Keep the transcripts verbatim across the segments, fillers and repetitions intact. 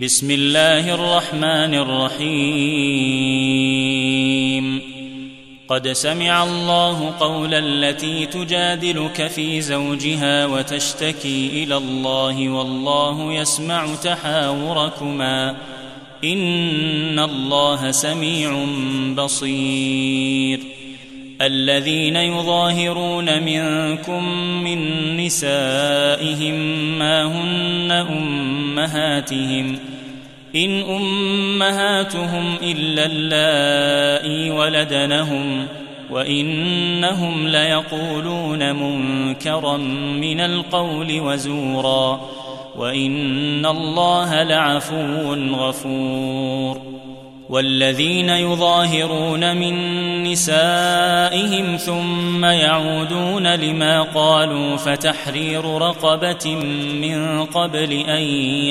بسم الله الرحمن الرحيم قد سمع الله قول التي تجادلك في زوجها وتشتكي إلى الله والله يسمع تحاوركما إن الله سميع بصير. الذين يظاهرون منكم من نسائهم ما هن أمهاتهم إن أمهاتهم إلا اللائي ولدنهم وإنهم ليقولون منكرا من القول وزورا وإن الله لعفو غفور. والذين يظاهرون من نسائهم ثم يعودون لما قالوا فتحرير رقبة من قبل أن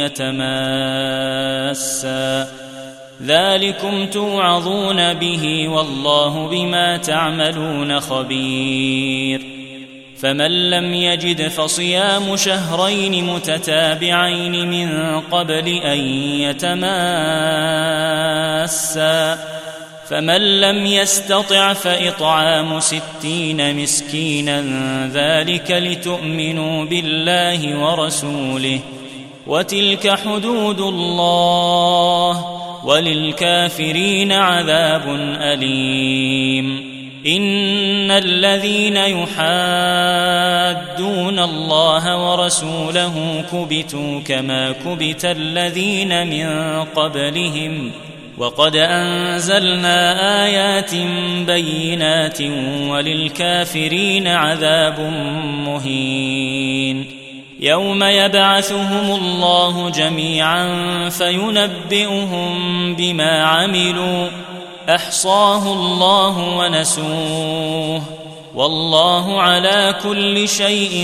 يتماسا ذلكم توعظون به والله بما تعملون خبير. فمن لم يجد فصيام شهرين متتابعين من قبل أن يتماسا فمن لم يستطع فإطعام ستين مسكينا ذلك لتؤمنوا بالله ورسوله وتلك حدود الله وللكافرين عذاب أليم. إن الذين يحادون الله ورسوله كبتوا كما كبت الذين من قبلهم وقد أنزلنا آيات بينات وللكافرين عذاب مهين. يوم يبعثهم الله جميعا فينبئهم بما عملوا أحصاه الله ونسوه والله على كل شيء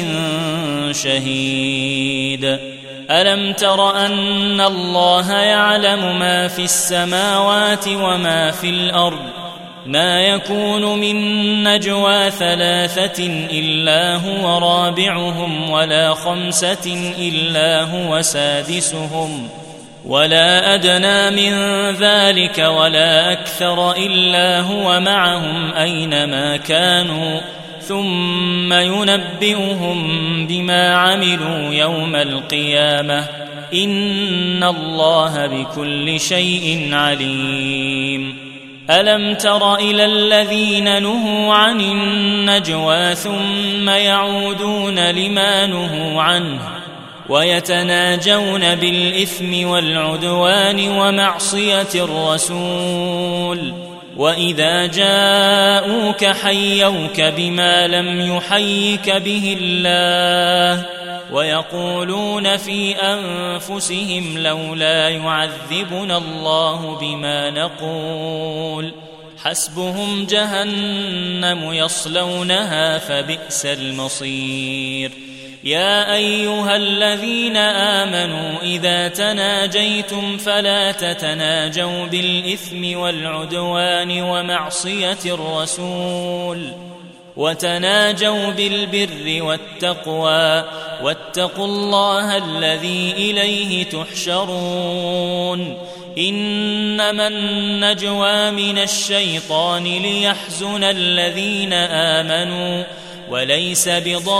شهيد. ألم تر أن الله يعلم ما في السماوات وما في الأرض ما يكون من نجوى ثلاثة إلا هو رابعهم ولا خمسة إلا هو سادسهم ولا أدنى من ذلك ولا أكثر إلا هو معهم أينما كانوا ثم ينبئهم بما عملوا يوم القيامة إن الله بكل شيء عليم. ألم تر إلى الذين نهوا عن النجوى ثم يعودون لما نهوا عنه ويتناجون بالإثم والعدوان ومعصية الرسول وإذا جاءوك حيوك بما لم يحيك به الله ويقولون في أنفسهم لولا يعذبنا الله بما نقول حسبهم جهنم يصلونها فبئس المصير. يا أيها الذين آمنوا إذا تناجيتم فلا تتناجوا بالإثم والعدوان ومعصية الرسول وتناجوا بالبر والتقوى واتقوا الله الذي إليه تحشرون. إنما النجوى من الشيطان ليحزن الذين آمنوا وليس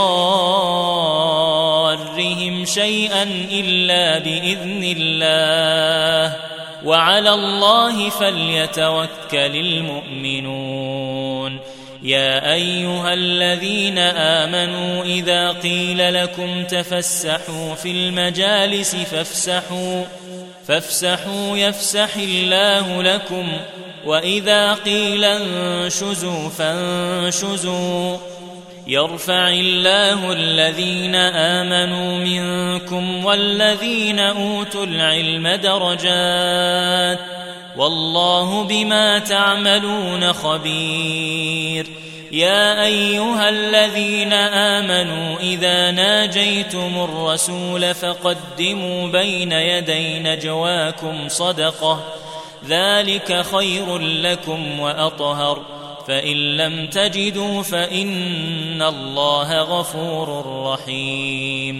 بضارهم شيئا إلا بإذن الله وعلى الله فليتوكل المؤمنون. يا أيها الذين آمنوا إذا قيل لكم تفسحوا في المجالس فافسحوا فافسحوا يفسح الله لكم وإذا قيل انشزوا فانشزوا يرفع الله الذين آمنوا منكم والذين أوتوا العلم درجات والله بما تعملون خبير. يا أيها الذين آمنوا إذا ناجيتم الرسول فقدموا بين يدي نجواكم صدقة ذلك خير لكم وأطهر فإن لم تجدوا فإن الله غفور رحيم.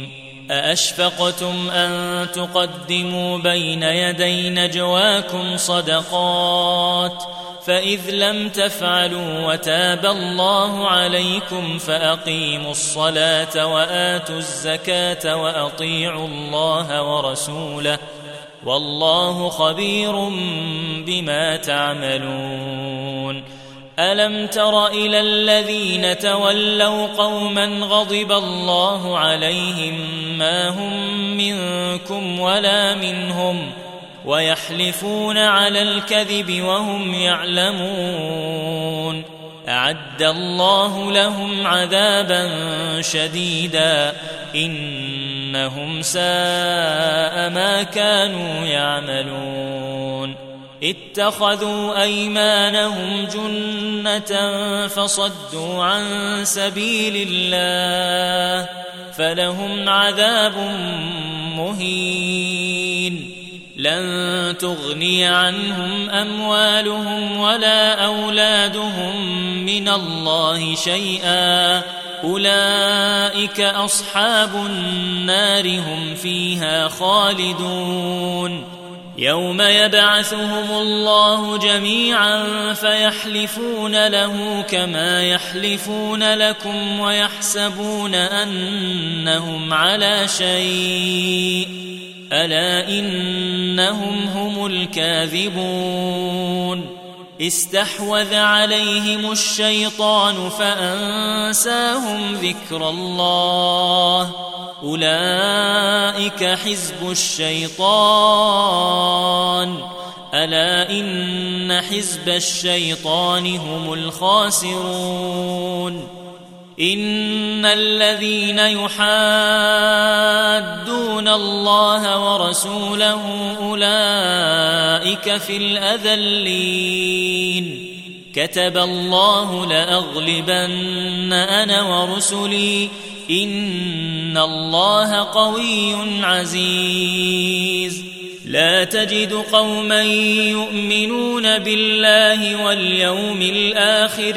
أأشفقتم أن تقدموا بين يدي نجواكم صدقات فإذ لم تفعلوا وتاب الله عليكم فأقيموا الصلاة وآتوا الزكاة وأطيعوا الله ورسوله والله خبير بما تعملون. ألم تر إلى الذين تولوا قوما غضب الله عليهم ما هم منكم ولا منهم ويحلفون على الكذب وهم يعلمون أعد الله لهم عذابا شديدا إنهم ساء ما كانوا يعملون. اتخذوا أيمانهم جنة فصدوا عن سبيل الله فلهم عذاب مهين. لن تغني عنهم أموالهم ولا أولادهم من الله شيئا أولئك أصحاب النار هم فيها خالدون. يوم يبعثهم الله جميعا فيحلفون له كما يحلفون لكم ويحسبون أنهم على شيء ألا إنهم هم الكاذبون. استحوذ عليهم الشيطان فأنساهم ذكر الله أولئك حزب الشيطان ألا إن حزب الشيطان هم الخاسرون. إن الذين يحادون الله ورسوله أولئك في الأذلين. كتب الله لأغلبن أنا ورسلي إن الله قوي عزيز. لا تجد قوما يؤمنون بالله واليوم الآخر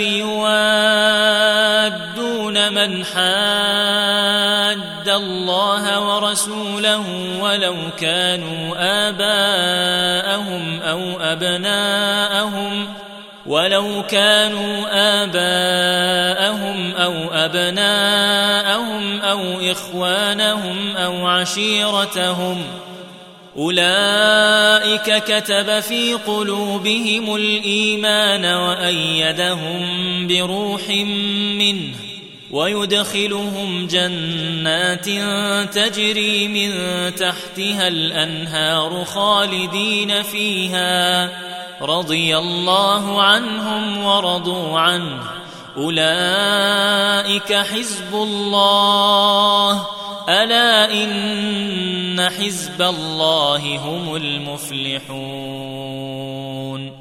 يوادون من حاد الله ورسوله ولو كانوا آباءهم أو أبناءهم ولو كانوا آباءهم أو أبناءهم أو إخوانهم أو عشيرتهم أولئك كتب في قلوبهم الإيمان وأيدهم بروح منه ويدخلهم جنات تجري من تحتها الأنهار خالدين فيها رضي الله عنهم ورضوا عنه أولئك حزب الله ألا إن حزب الله هم المفلحون.